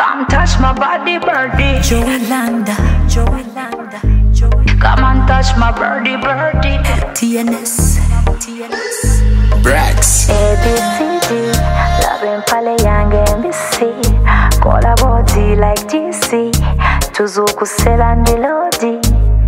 Come touch my body, birdie. Joey Landa. Come and touch my birdie, birdie. TNS. Brax. ABCD, loving pale young MBC. Call a body like DC. Tuzuku selandi lodi.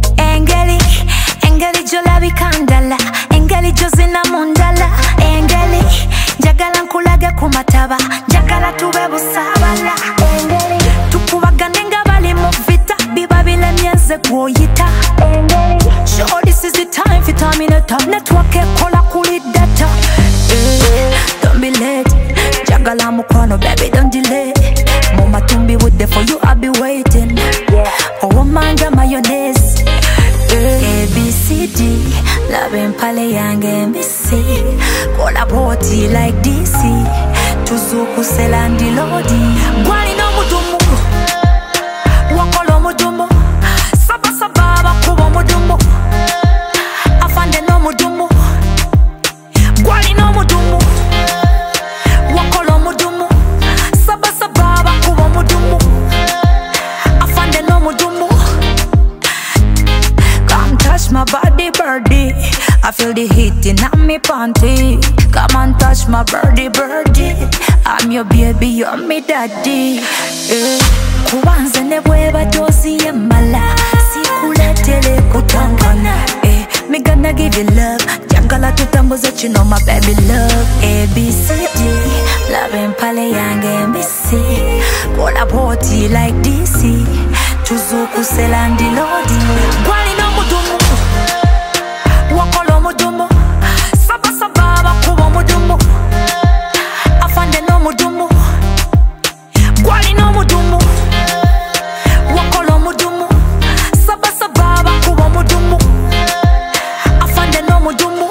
Engeli jolabi kandala. Engeli jozina mundala. Engeli njagala nkulage kumataba. Njagala tube busabala. Engeli tukubagane nga bali mu vita. Biba bilemyenze gwoyita. Engeli Sure, this is the time for terminate up. Network ekola kuli data. Don't be late. Jagala mukono, baby, don't delay. Mama tumbi with the for you, I'll be waiting. yeah. Oh, manga mayonnaise. ABCD, loving pale young MBC. Kola body like DC. Tuzuku selandi lodi. Gwali no mudumu. Wakolo mudumu. Saba bakubo mudumu. Afande no mudumu. Gwali no mudumu. Wakolo mudumu. Saba bakubo mudumu. Afande no mudumu. Come touch my body, birdie. I feel the heat in my panty. Come and touch my birdie, birdie. I'm your baby, you're me daddy. Kubanze nebweba dozi yemala. Sikuletele kutangana. Me gonna give you love. Jagala tutambuze chino my baby love. ABCD, loving pale young MBC. Kola body like DC. Tuzuku selandi lodi. Gwali no mudumu. Wakolo mudumu. Saba bakubo mudumu. Afande no mudumu. Gwali no mudumu. Wakolo mudumu. Saba bakubo mudumu. Afande no mudumu.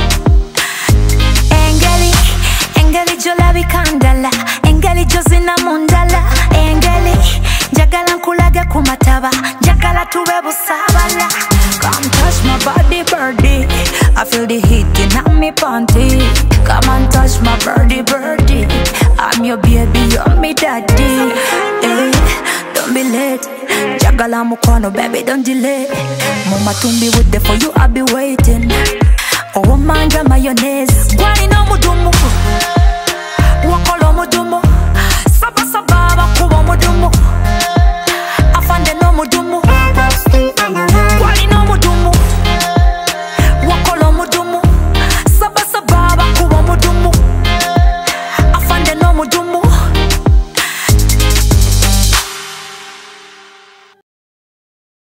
Engeli jolabi kandala. Engeli jozina mundala. Engeli njagala nkulage kumataba. Njagala tube busabala. Come touch my body, birdie. I feel the heat in my panty. Come and touch my birdie, birdie. I'm your baby, you're me daddy. Don't be late. Jagala mukono, baby, don't delay. Mama tumbi with the for you, I'll be waiting. Oh, manga mayonnaise. Gwali no mudumu. Wakolo mudumu.